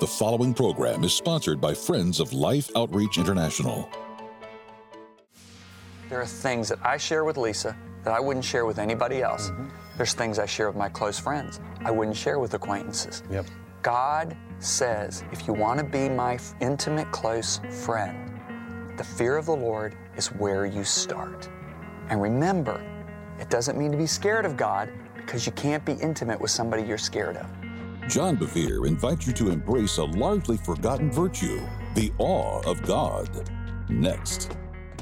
The following program is sponsored by Friends of Life Outreach International. There are things that I share with Lisa that I wouldn't share with anybody else. There's things I share with my close friends I wouldn't share with acquaintances. God says, if you want to be my intimate, close friend, the fear of the Lord is where you start. And remember, it doesn't mean to be scared of God, because you can't be intimate with somebody you're scared of. John Bevere invites you to embrace a largely forgotten virtue, the awe of God. Next.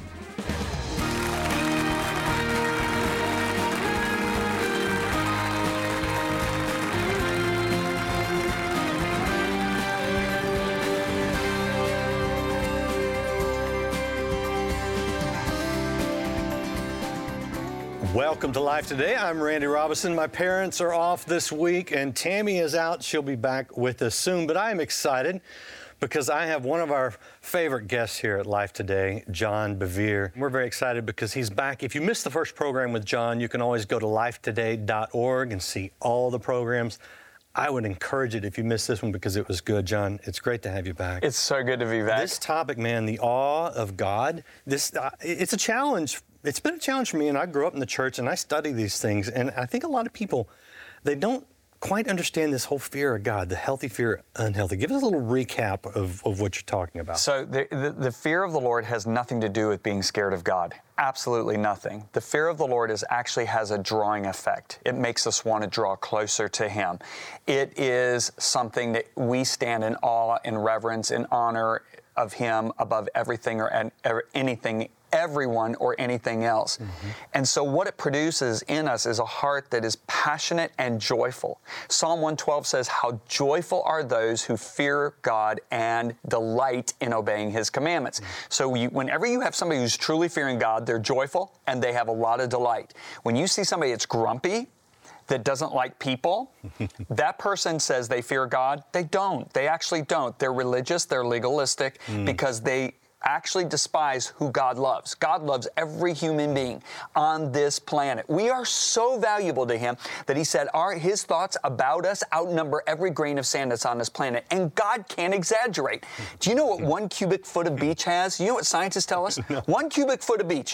Welcome to Life Today. I'm Randy Robison. My parents are off this week and Tammy is out. She'll be back with us soon, but I am excited because I have one of our favorite guests here at Life Today, John Bevere. We're very excited because he's back. If you missed the first program with John, you can always go to lifetoday.org and see all the programs. I would encourage it if you missed this one because it was good, John. It's great to have you back. It's so good to be back. This topic, man, the awe of God, it's a challenge. It's been a challenge for me, and I grew up in the church, and I study these things, and I think a lot of people, they don't quite understand this whole fear of God, the healthy fear, unhealthy. Give us a little recap of what you're talking about. So the fear of the Lord has nothing to do with being scared of God. Absolutely nothing. The fear of the Lord actually has a drawing effect. It makes us want to draw closer to Him. It is something that we stand in awe, in reverence, in honor of Him above everything or anything, everyone or anything else. And so what it produces in us is a heart that is passionate and joyful. Psalm 112 says, how joyful are those who fear God and delight in obeying His commandments. So whenever you have somebody who's truly fearing God, they're joyful and they have a lot of delight. When you see somebody that's grumpy, that doesn't like people, that person says they fear God. They don't. They actually don't. They're religious, they're legalistic, because they actually despise who God loves. God loves every human being on this planet. We are so valuable to Him that He said His thoughts about us outnumber every grain of sand that's on this planet. And God can't exaggerate. Do you know what 1 cubic foot of beach has? You know what scientists tell us? No. 1 cubic foot of beach,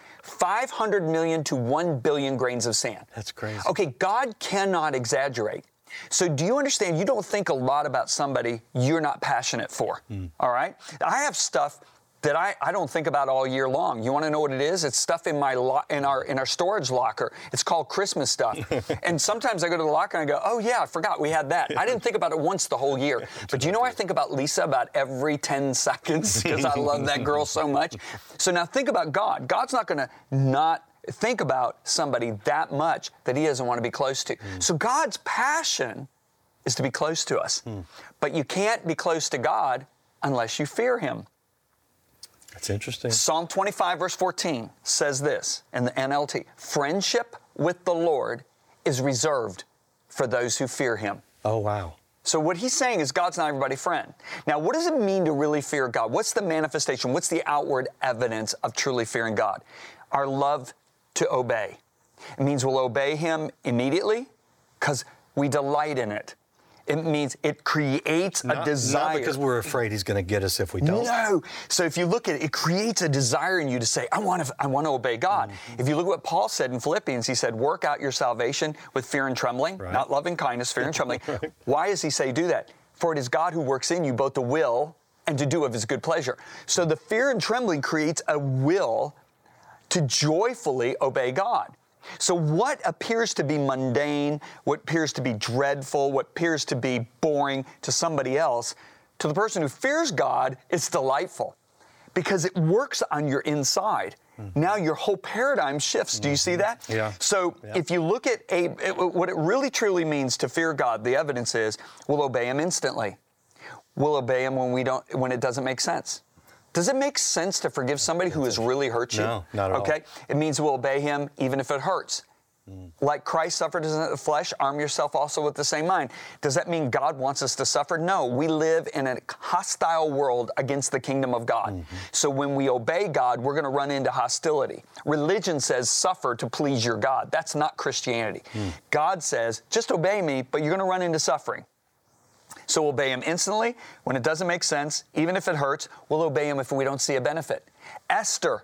500 million to 1 billion grains of sand. That's crazy. Okay, God cannot exaggerate. So do you understand, you don't think a lot about somebody you're not passionate for, all right? I have stuff that I don't think about all year long. You want to know what it is? It's stuff in our storage locker. It's called Christmas stuff. And sometimes I go to the locker and I go, oh yeah, I forgot we had that. I didn't think about it once the whole year. But do you know I think about Lisa about every 10 seconds because I love that girl so much? So now think about God. God's not going to not think about somebody that much that He doesn't want to be close to. So God's passion is to be close to us. But you can't be close to God unless you fear Him. That's interesting. Psalm 25, verse 14 says this in the NLT, friendship with the Lord is reserved for those who fear Him. Oh, wow. So what he's saying is God's not everybody's friend. Now, what does it mean to really fear God? What's the manifestation? What's the outward evidence of truly fearing God? Our love to obey. It means we'll obey Him immediately because we delight in it. It means it creates a desire. Not because we're afraid He's going to get us if we don't. No. So if you look at it, it creates a desire in you to say, I want to obey God. If you look at what Paul said in Philippians, he said, work out your salvation with fear and trembling, not loving kindness, fear and trembling. Why does he say do that? For it is God who works in you both to will and to do of His good pleasure. So the fear and trembling creates a will to joyfully obey God. So what appears to be mundane, what appears to be dreadful, what appears to be boring to somebody else, to the person who fears God, it's delightful because it works on your inside. Now your whole paradigm shifts. Do you see that? Yeah. So if you look at what it really truly means to fear God, the evidence is we'll obey Him instantly. We'll obey Him when it doesn't make sense. Does it make sense to forgive somebody who has really hurt you? No, not at all. Okay? It means we'll obey Him even if it hurts. Like Christ suffered in the flesh, arm yourself also with the same mind. Does that mean God wants us to suffer? No, we live in a hostile world against the kingdom of God. So when we obey God, we're going to run into hostility. Religion says suffer to please your God. That's not Christianity. God says, just obey me, but you're going to run into suffering. So we'll obey him instantly when it doesn't make sense, even if it hurts. We'll obey him if we don't see a benefit. Esther,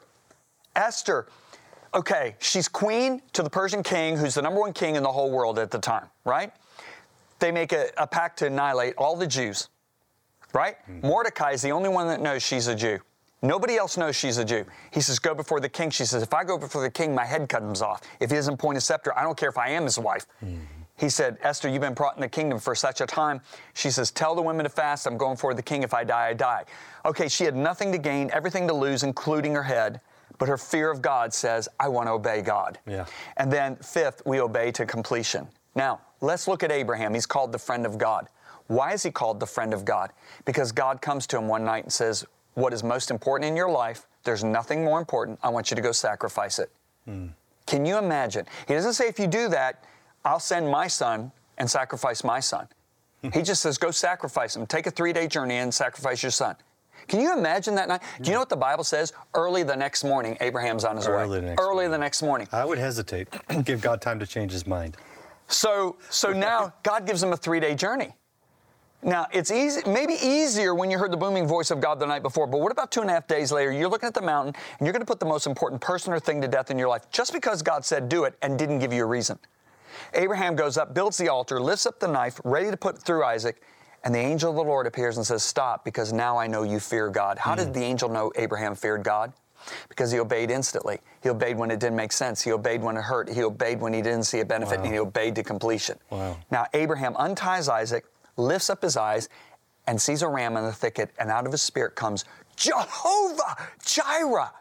okay, she's queen to the Persian king, who's the number one king in the whole world at the time, right? They make a pact to annihilate all the Jews, right? Mordecai is the only one that knows she's a Jew. Nobody else knows she's a Jew. He says, go before the king. She says, if I go before the king, my head comes off. If he doesn't point a scepter, I don't care if I am his wife. He said, Esther, you've been brought in the kingdom for such a time. She says, tell the women to fast. I'm going before the king. If I die, I die. Okay, she had nothing to gain, everything to lose, including her head. But her fear of God says, I want to obey God. Yeah. And then fifth, we obey to completion. Now, let's look at Abraham. He's called the friend of God. Why is he called the friend of God? Because God comes to him one night and says, what is most important in your life, there's nothing more important. I want you to go sacrifice it. Can you imagine? He doesn't say, if you do that, I'll send my son and sacrifice my son. He just says, go sacrifice him. Take a 3-day journey and sacrifice your son. Can you imagine that night? Do you know what the Bible says? Early the next morning, Abraham's on his way. Early the next morning. I would hesitate. Give God time to change his mind. So now God gives him a 3-day journey. Now, it's easy, maybe easier when you heard the booming voice of God the night before, but what about 2.5 days later? You're looking at the mountain, and you're going to put the most important person or thing to death in your life just because God said do it and didn't give you a reason. Abraham goes up, builds the altar, lifts up the knife, ready to put through Isaac, and the angel of the Lord appears and says, stop, because now I know you fear God. How did the angel know Abraham feared God? Because he obeyed instantly. He obeyed when it didn't make sense. He obeyed when it hurt. He obeyed when he didn't see a benefit, and he obeyed to completion. Now, Abraham unties Isaac, lifts up his eyes, and sees a ram in the thicket, and out of his spirit comes Jehovah Jireh.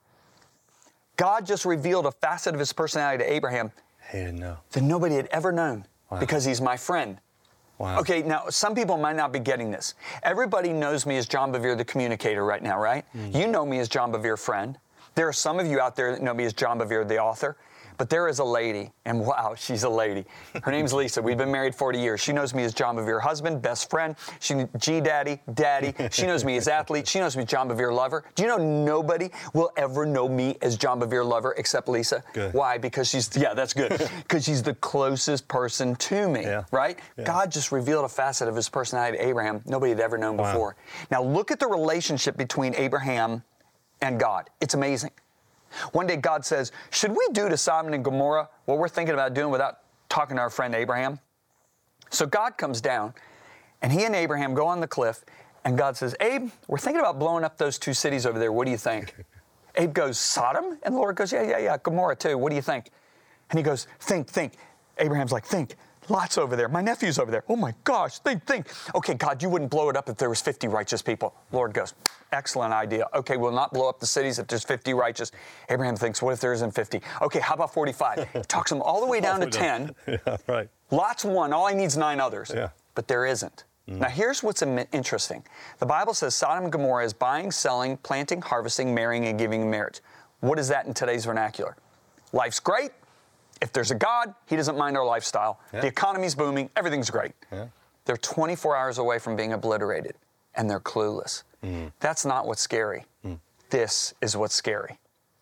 God just revealed a facet of his personality to Abraham that nobody had ever known, because he's my friend. Okay, now, some people might not be getting this. Everybody knows me as John Bevere, the communicator right now, right? You know me as John Bevere, friend. There are some of you out there that know me as John Bevere, the author. But there is a lady, and wow, she's a lady. Her name's Lisa. We've been married 40 years. She knows me as John Bevere, husband, best friend. G-Daddy, Daddy. She knows me as athlete. She knows me as John Bevere, lover. Do you know nobody will ever know me as John Bevere, lover, except Lisa? Good. Why? Because that's good. Because she's the closest person to me, right? Yeah. God just revealed a facet of his personality to Abraham nobody had ever known before. Now look at the relationship between Abraham and God. It's amazing. One day God says, should we do to Sodom and Gomorrah what we're thinking about doing without talking to our friend Abraham? So God comes down, and he and Abraham go on the cliff, and God says, Abe, we're thinking about blowing up those 2 cities over there. What do you think? Abe goes, Sodom? And the Lord goes, yeah, Gomorrah too. What do you think? And he goes, think. Abraham's like, think. Lot's over there. My nephew's over there. Oh my gosh, think. Okay, God, you wouldn't blow it up if there was 50 righteous people. Lord goes, excellent idea. Okay, we'll not blow up the cities if there's 50 righteous. Abraham thinks, what if there isn't 50? Okay, how about 45? Talks him all the way down to 10. Yeah, right. Lot's 1. All he needs 9 others. Yeah. But there isn't. Now, here's what's interesting. The Bible says Sodom and Gomorrah is buying, selling, planting, harvesting, marrying, and giving in marriage. What is that in today's vernacular? Life's great. If there's a God, he doesn't mind our lifestyle. The economy's booming. Everything's great. They're 24 hours away from being obliterated, and they're clueless. That's not what's scary. This is what's scary.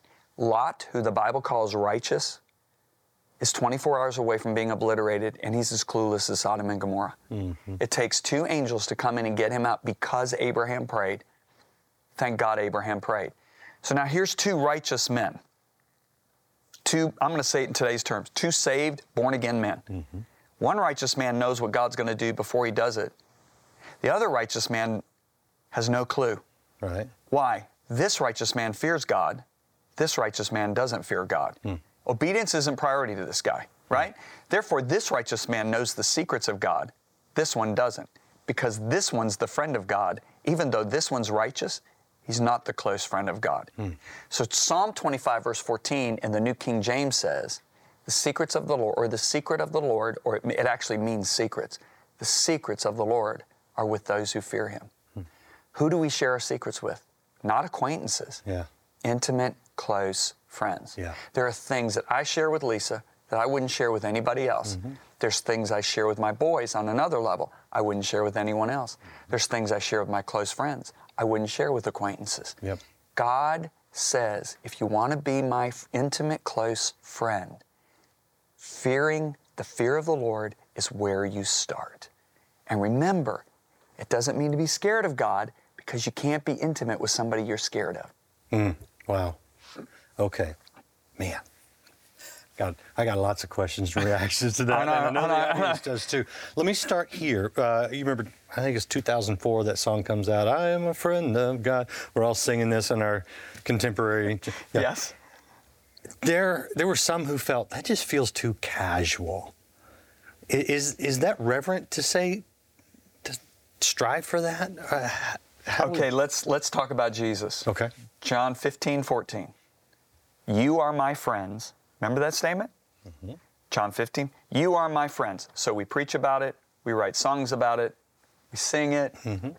Lot, who the Bible calls righteous, is 24 hours away from being obliterated, and he's as clueless as Sodom and Gomorrah. It takes 2 angels to come in and get him out because Abraham prayed. Thank God Abraham prayed. So now here's 2 righteous men. 2, I'm going to say it in today's terms, 2 saved, born-again men. One righteous man knows what God's going to do before he does it. The other righteous man has no clue. Right. Why? This righteous man fears God. This righteous man doesn't fear God. Obedience isn't priority to this guy, right? Therefore, this righteous man knows the secrets of God. This one doesn't, because this one's the friend of God. Even though this one's righteous, he's not the close friend of God. So Psalm 25, verse 14 in the New King James says, the secrets of the Lord, or the secret of the Lord, or it actually means secrets. The secrets of the Lord are with those who fear him. Who do we share our secrets with? Not acquaintances. Intimate, close friends. There are things that I share with Lisa that I wouldn't share with anybody else. There's things I share with my boys on another level I wouldn't share with anyone else. There's things I share with my close friends I wouldn't share with acquaintances. God says, if you want to be my intimate, close friend, the fear of the Lord is where you start. And remember, It doesn't mean to be scared of God, because you can't be intimate with somebody you're scared of. Wow. Okay. Man. I got lots of questions and reactions to that. I know the audience does too. Let me start here. You remember, I think it's 2004, that song comes out, I am a friend of God. We're all singing this in our contemporary. Yeah. Yes. There were some who felt, that just feels too casual. Is that reverent to say, to strive for that? Okay, let's talk about Jesus. Okay. John 15:14. You are my friends. Remember that statement? Mm-hmm. John 15. You are my friends. So we preach about it. We write songs about it. We sing it. Mm-hmm.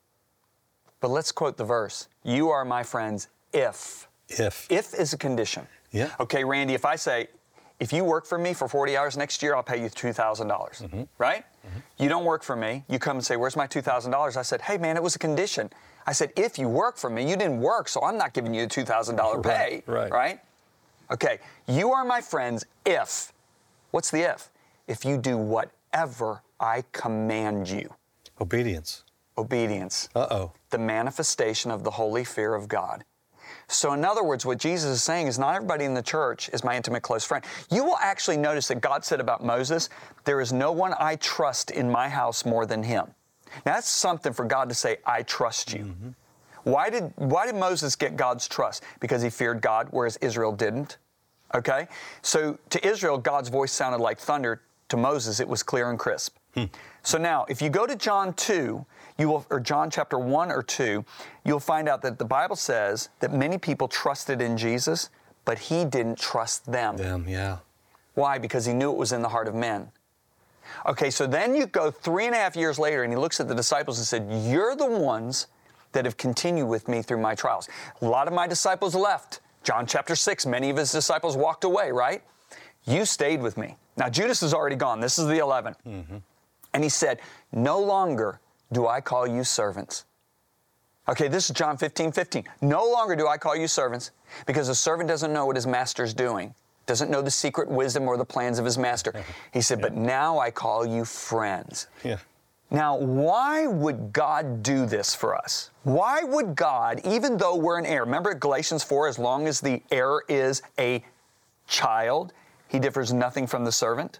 But let's quote the verse. You are my friends if. If is a condition. Yeah. Okay, Randy, if I say, if you work for me for 40 hours next year, I'll pay you $2,000, right? Mm-hmm. You don't work for me. You come and say, where's my $2,000? I said, hey, man, it was a condition. I said, if you work for me, you didn't work, so I'm not giving you a $2,000 pay, right? Okay, you are my friends if. What's the if? If you do whatever I command you. Obedience. Uh-oh. The manifestation of the holy fear of God. So in other words, what Jesus is saying is not everybody in the church is my intimate close friend. You will actually notice that God said about Moses, there is no one I trust in my house more than him. Now that's something for God to say, I trust you. Mm-hmm. Why did Moses get God's trust? Because he feared God, whereas Israel didn't. Okay? So to Israel, God's voice sounded like thunder. To Moses, it was clear and crisp. So now, if you go to John 2, or John chapter 1 or 2, you'll find out that the Bible says that many people trusted in Jesus, but he didn't trust them. Yeah. Why? Because he knew it was in the heart of men. Okay, so then you go 3.5 years later, and he looks at the disciples and said, you're the ones that have continued with me through my trials. A lot of my disciples left. John chapter 6, many of his disciples walked away, right? You stayed with me. Now, Judas is already gone. This is the 11. Mm-hmm. And he said, no longer do I call you servants. Okay, this is John 15:15. No longer do I call you servants, because a servant doesn't know what his master's doing, doesn't know the secret wisdom or the plans of his master. He said, but now I call you friends. Yeah. Now, why would God do this for us? Why would God, even though we're an heir, remember Galatians 4, as long as the heir is a child, he differs nothing from the servant?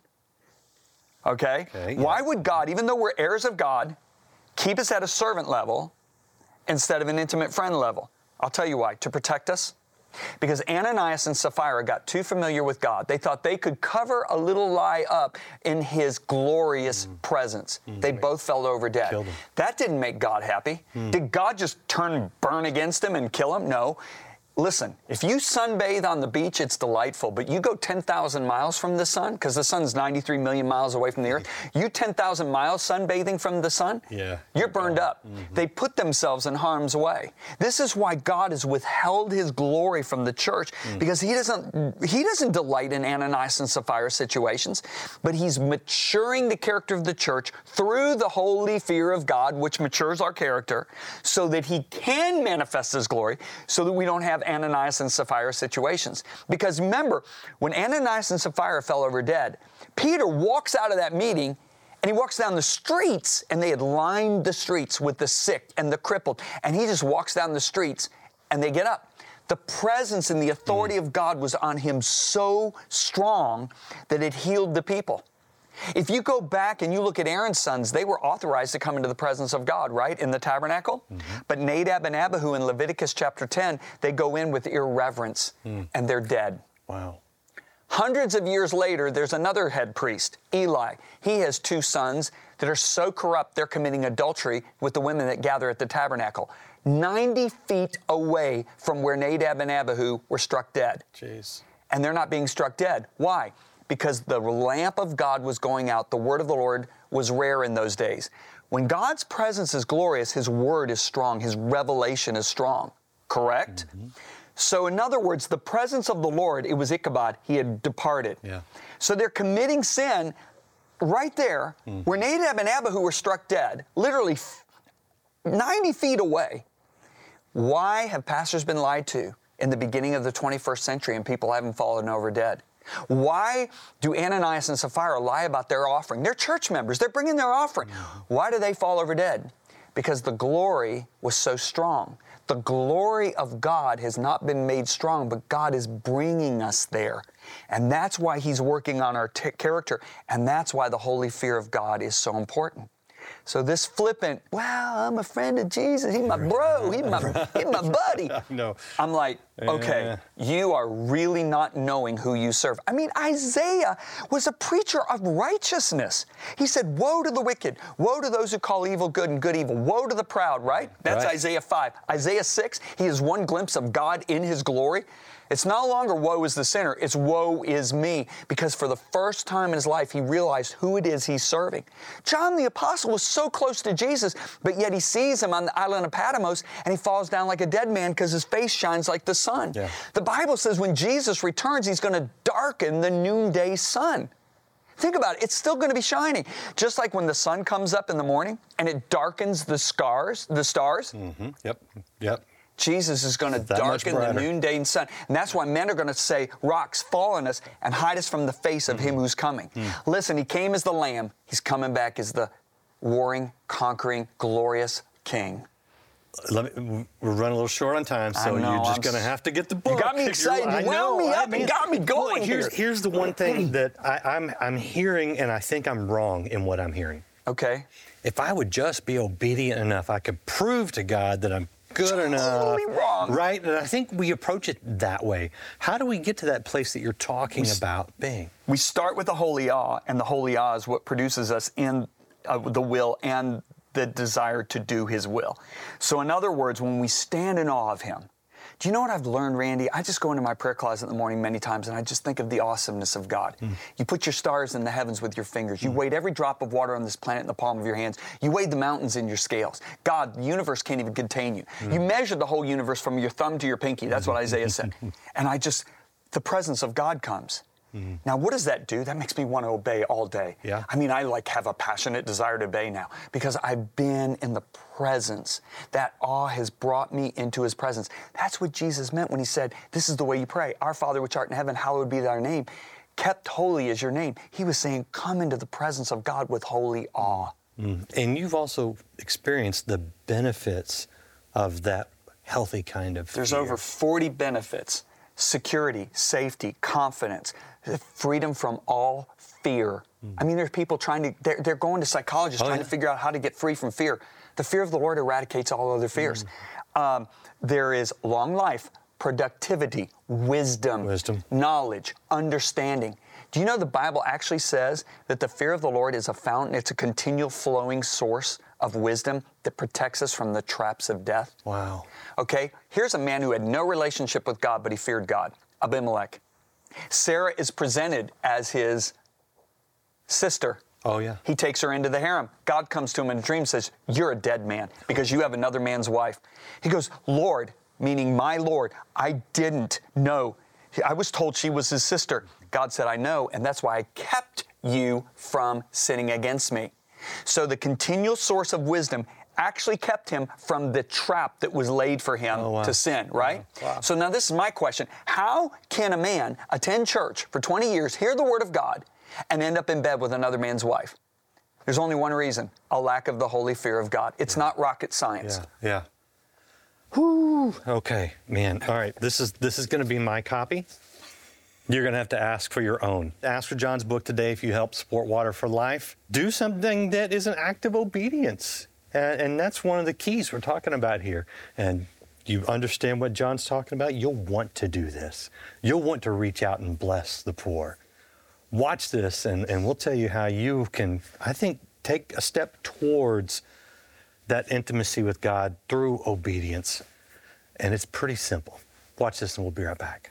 Okay? Yeah. Why would God, even though we're heirs of God, keep us at a servant level instead of an intimate friend level? I'll tell you why. To protect us. Because Ananias and Sapphira got too familiar with God. They thought they could cover a little lie up in his glorious presence. They both fell over dead. That didn't make God happy. Did God just turn and burn against him and kill him? No. Listen, if you sunbathe on the beach, it's delightful, but you go 10,000 miles from the sun, because the sun's 93 million miles away from the earth, you 10,000 miles sunbathing from the sun, you're burned up. They put themselves in harm's way. This is why God has withheld his glory from the church, because he doesn't delight in Ananias and Sapphira situations, but he's maturing the character of the church through the holy fear of God, which matures our character, so that he can manifest his glory, so that we don't have Ananias and Sapphira situations. Because remember, when Ananias and Sapphira fell over dead, Peter walks out of that meeting and he walks down the streets, and they had lined the streets with the sick and the crippled, and he just walks down the streets and they get up. The presence and the authority of God was on him so strong that it healed the people. If you go back and you look at Aaron's sons, they were authorized to come into the presence of God, right, in the tabernacle? But Nadab and Abihu in Leviticus chapter 10, they go in with irreverence, and they're dead. Wow. Hundreds of years later, there's another head priest, Eli. He has 2 sons that are so corrupt, they're committing adultery with the women that gather at the tabernacle, 90 feet away from where Nadab and Abihu were struck dead. Jeez. And they're not being struck dead. Why? Because the lamp of God was going out. The word of the Lord was rare in those days. When God's presence is glorious, his word is strong. His revelation is strong. Correct? So in other words, the presence of the Lord, it was Ichabod. He had departed. So they're committing sin right there where Nadab and Abihu were struck dead, literally 90 feet away. Why have pastors been lied to in the beginning of the 21st century and people haven't fallen over dead? Why do Ananias and Sapphira lie about their offering? They're church members. They're bringing their offering. Why do they fall over dead? Because the glory was so strong. The glory of God has not been made strong, but God is bringing us there. And that's why He's working on our character, and that's why the holy fear of God is so important. So this flippant, wow, I'm a friend of Jesus, he's my bro, he's my buddy. No. I'm like, okay, you are really not knowing who you serve. I mean, Isaiah was a preacher of righteousness. He said, woe to the wicked, woe to those who call evil good and good evil, woe to the proud, right? That's right. Isaiah 5. Isaiah 6, he has one glimpse of God in His glory. It's no longer woe is the sinner, it's woe is me. Because for the first time in his life, he realized who it is he's serving. John the Apostle was so close to Jesus, but yet he sees him on the island of Patmos and he falls down like a dead man because his face shines like the sun. Yeah. The Bible says when Jesus returns, He's going to darken the noonday sun. Think about it. It's still going to be shining. Just like when the sun comes up in the morning and it darkens the stars. Mm-hmm. Yep. Jesus is going to darken the noonday sun. And that's why men are going to say, rocks, fall on us and hide us from the face of Him who's coming. Listen, He came as the Lamb. He's coming back as the warring, conquering, glorious King. We're running a little short on time, so you're just going to have to get the book. You got me excited. You wound me up and got me going here. Here's the one thing that I'm hearing, and I think I'm wrong in what I'm hearing. Okay. If I would just be obedient enough, I could prove to God that I'm good enough. Totally wrong. Right? And I think we approach it that way. How do we get to that place that you're talking about being? We start with the holy awe, and the holy awe is what produces us in the will and the desire to do His will. So in other words, when we stand in awe of Him, do you know what I've learned, Randy? I just go into my prayer closet in the morning many times and I just think of the awesomeness of God. You put your stars in the heavens with your fingers. You weighed every drop of water on this planet in the palm of your hands. You weighed the mountains in your scales. God, the universe can't even contain you. You measured the whole universe from your thumb to your pinky. That's what Isaiah said. And the presence of God comes. Now, what does that do? That makes me want to obey all day. Yeah. I mean, I have a passionate desire to obey now because I've been in the presence. That awe has brought me into His presence. That's what Jesus meant when He said, this is the way you pray. Our Father which art in heaven, hallowed be thy name. Kept holy is your name. He was saying, come into the presence of God with holy awe. And you've also experienced the benefits of that healthy kind of fear. There's over 40 benefits. Security, safety, confidence, freedom from all fear. I mean, there's people they're going to psychologists trying to figure out how to get free from fear. The fear of the Lord eradicates all other fears. There is long life, productivity, wisdom, knowledge, understanding. Do you know the Bible actually says that the fear of the Lord is a fountain? It's a continual flowing source of wisdom that protects us from the traps of death. Wow. Okay, here's a man who had no relationship with God, but he feared God, Abimelech. Sarah is presented as his sister. Oh, yeah. He takes her into the harem. God comes to him in a dream and says, you're a dead man because you have another man's wife. He goes, Lord, meaning my Lord, I didn't know. I was told she was his sister. God said, I know, and that's why I kept you from sinning against me. So the continual source of wisdom actually kept him from the trap that was laid for him to sin, right? Wow. So now this is my question. How can a man attend church for 20 years, hear the Word of God, and end up in bed with another man's wife? There's only one reason, a lack of the holy fear of God. It's not rocket science. Yeah. Whew. Okay, man. All right, this is going to be my copy. You're going to have to ask for your own. Ask for John's book today if you help support Water for Life. Do something that is an act of obedience. And that's one of the keys we're talking about here. And you understand what John's talking about? You'll want to do this. You'll want to reach out and bless the poor. Watch this, and we'll tell you how you can, I think, take a step towards that intimacy with God through obedience. And it's pretty simple. Watch this, and we'll be right back.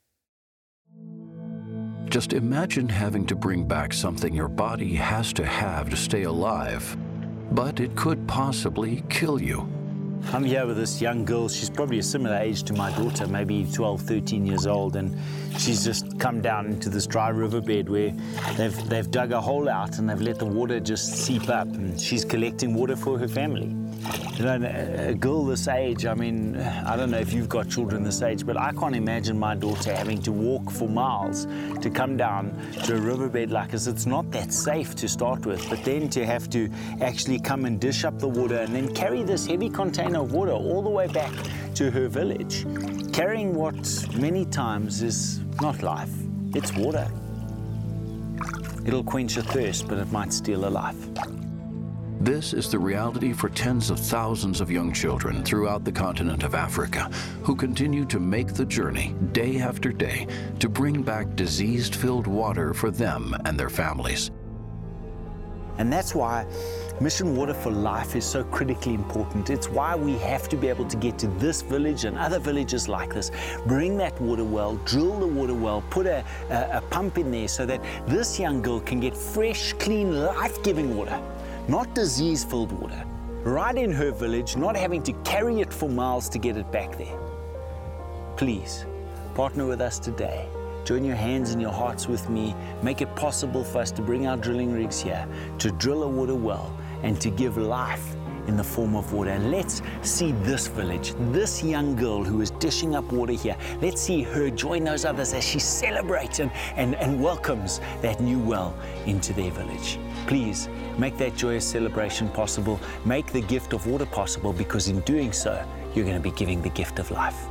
Just imagine having to bring back something your body has to have to stay alive, but it could possibly kill you. I'm here with this young girl. She's probably a similar age to my daughter, maybe 12, 13 years old, and she's just come down into this dry riverbed where they've dug a hole out and they've let the water just seep up, and she's collecting water for her family. You know, a girl this age, I mean, I don't know if you've got children this age, but I can't imagine my daughter having to walk for miles to come down to a riverbed like this. It's not that safe to start with, but then to have to actually come and dish up the water and then carry this heavy container of water all the way back to her village, carrying what many times is not life, it's water. It'll quench a thirst, but it might steal a life. This is the reality for tens of thousands of young children throughout the continent of Africa who continue to make the journey day after day to bring back disease-filled water for them and their families. And that's why Mission Water for Life is so critically important. It's why we have to be able to get to this village and other villages like this, bring that water well, drill the water well, put a pump in there so that this young girl can get fresh, clean, life-giving water, not disease-filled water, right in her village, not having to carry it for miles to get it back there. Please, partner with us today. Join your hands and your hearts with me. Make it possible for us to bring our drilling rigs here, to drill a water well, and to give life in the form of water. And let's see this village, this young girl who is dishing up water here. Let's see her join those others as she celebrates and welcomes that new well into their village. Please make that joyous celebration possible. Make the gift of water possible, because in doing so, you're going to be giving the gift of life.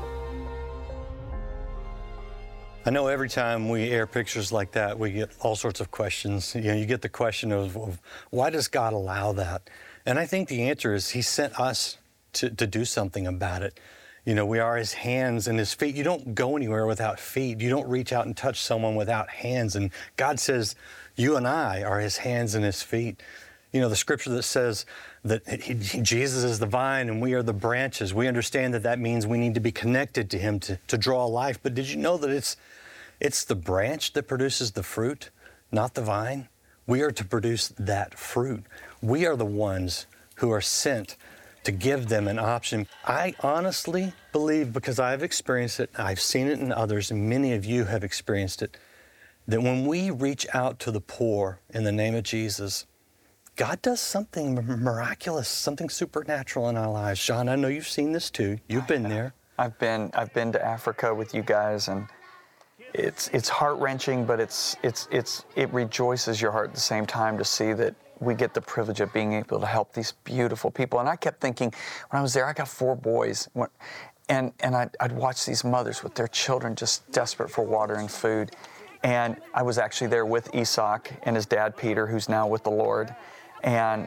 I know every time we air pictures like that, we get all sorts of questions. You know, you get the question of why does God allow that? And I think the answer is He sent us to do something about it. You know, we are His hands and His feet. You don't go anywhere without feet. You don't reach out and touch someone without hands. And God says, you and I are His hands and His feet. You know, the scripture that says that Jesus is the vine and we are the branches. We understand that that means we need to be connected to Him to draw life. But did you know that it's the branch that produces the fruit, not the vine? We are to produce that fruit. We are the ones who are sent to give them an option. I honestly believe, because I've experienced it, I've seen it in others, and many of you have experienced it, that when we reach out to the poor in the name of Jesus, God does something miraculous, something supernatural in our lives. Sean, I know you've seen this too. You've been there. I've been to Africa with you guys, and it's heart-wrenching, but it rejoices your heart at the same time to see that we get the privilege of being able to help these beautiful people. And I kept thinking, when I was there, I got 4 boys, and I'd watch these mothers with their children just desperate for water and food. And I was actually there with Isaac and his dad, Peter, who's now with the Lord. And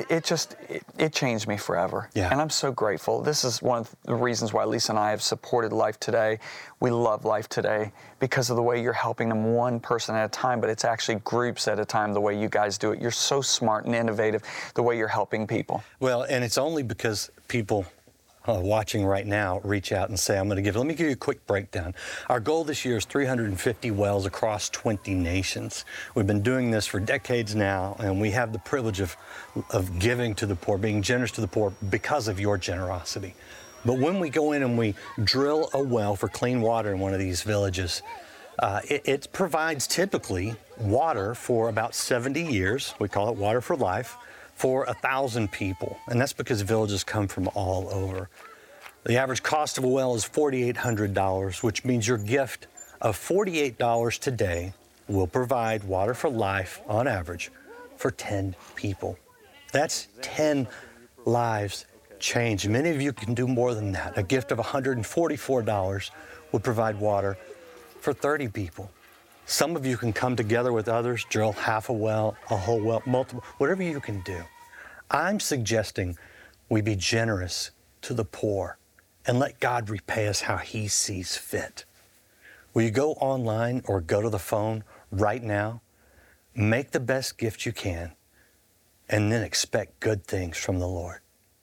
it changed me forever. Yeah. And I'm so grateful. This is one of the reasons why Lisa and I have supported Life Today. We love Life Today because of the way you're helping them one person at a time, but it's actually groups at a time, the way you guys do it. You're so smart and innovative, the way you're helping people. Well, and it's only because people watching right now reach out and say, I'm going to give. Let me give you a quick breakdown. Our goal this year is 350 wells across 20 nations. We've been doing this for decades now, and we have the privilege of giving to the poor, being generous to the poor because of your generosity. But when we go in and we drill a well for clean water in one of these villages, it provides typically water for about 70 years. We call it Water for Life, for 1,000 people. And that's because villages come from all over. The average cost of a well is $4,800, which means your gift of $48 today will provide Water for Life on average for 10 people. That's 10 lives changed. Many of you can do more than that. A gift of $144 will provide water for 30 people. Some of you can come together with others, drill half a well, a whole well, multiple, whatever you can do. I'm suggesting we be generous to the poor and let God repay us how He sees fit. Will you go online or go to the phone right now, make the best gift you can, and then expect good things from the Lord?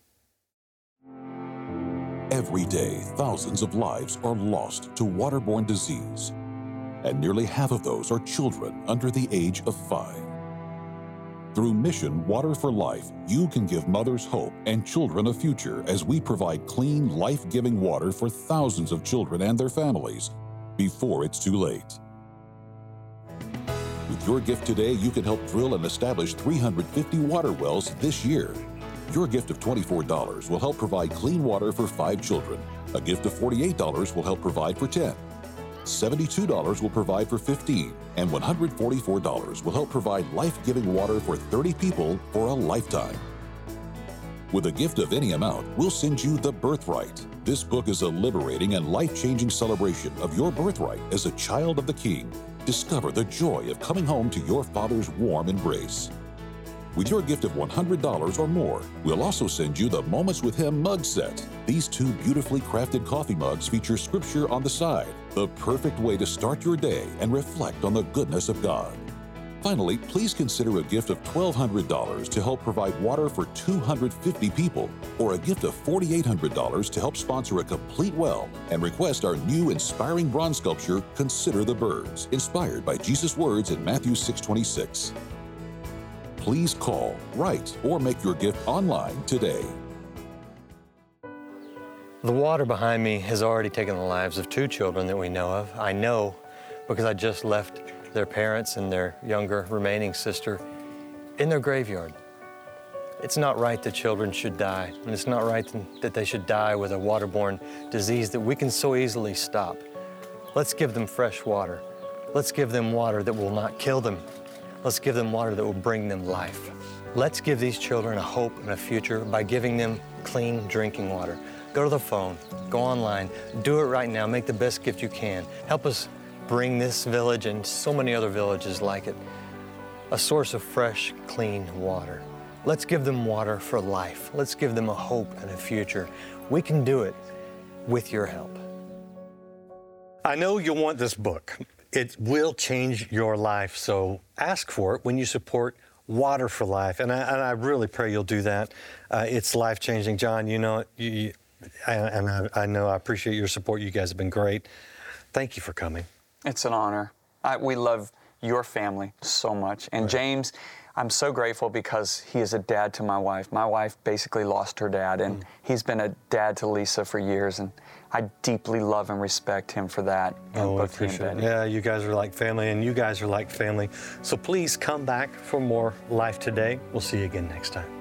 Every day, thousands of lives are lost to waterborne disease, and nearly half of those are children under the age of 5. Through Mission Water for Life, you can give mothers hope and children a future as we provide clean, life-giving water for thousands of children and their families before it's too late. With your gift today, you can help drill and establish 350 water wells this year. Your gift of $24 will help provide clean water for 5 children. A gift of $48 will help provide for 10. $72 will provide for 15, and $144 will help provide life-giving water for 30 people for a lifetime. With a gift of any amount, we'll send you The Birthright. This book is a liberating and life-changing celebration of your birthright as a child of the King. Discover the joy of coming home to your Father's warm embrace. With your gift of $100 or more, we'll also send you the Moments with Him mug set. These 2 beautifully crafted coffee mugs feature scripture on the side, the perfect way to start your day and reflect on the goodness of God. Finally, please consider a gift of $1,200 to help provide water for 250 people, or a gift of $4,800 to help sponsor a complete well and request our new inspiring bronze sculpture, Consider the Birds, inspired by Jesus' words in Matthew 6:26. Please call, write, or make your gift online today. The water behind me has already taken the lives of 2 children that we know of. I know because I just left their parents and their younger remaining sister in their graveyard. It's not right that children should die, and it's not right that they should die with a waterborne disease that we can so easily stop. Let's give them fresh water. Let's give them water that will not kill them. Let's give them water that will bring them life. Let's give these children a hope and a future by giving them clean drinking water. Go to the phone, go online, do it right now. Make the best gift you can. Help us bring this village and so many other villages like it a source of fresh, clean water. Let's give them water for life. Let's give them a hope and a future. We can do it with your help. I know you'll want this book. It will change your life, so ask for it when you support Water for Life, and I really pray you'll do that. It's life-changing. John, you know it, I know I appreciate your support. You guys have been great. Thank you for coming. It's an honor. We love your family so much. And James, I'm so grateful because he is a dad to my wife. My wife basically lost her dad, and he's been a dad to Lisa for years, and I deeply love and respect him for that. Oh, I appreciate it. Yeah, you guys are like family, and you guys are like family. So please come back for more Life Today. We'll see you again next time.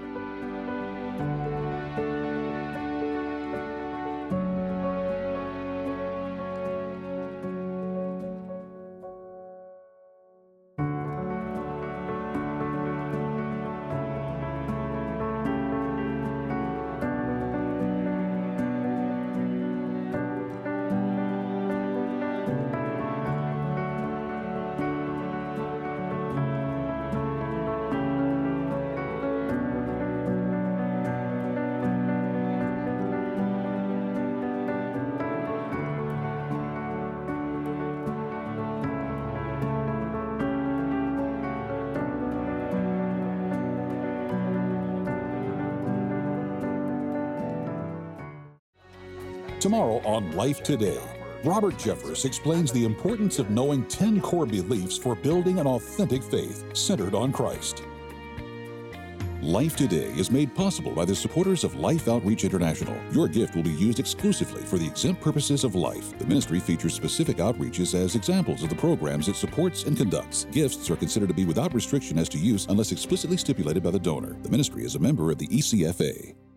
Tomorrow on Life Today, Robert Jeffress explains the importance of knowing 10 core beliefs for building an authentic faith centered on Christ. Life Today is made possible by the supporters of Life Outreach International. Your gift will be used exclusively for the exempt purposes of life. The ministry features specific outreaches as examples of the programs it supports and conducts. Gifts are considered to be without restriction as to use unless explicitly stipulated by the donor. The ministry is a member of the ECFA.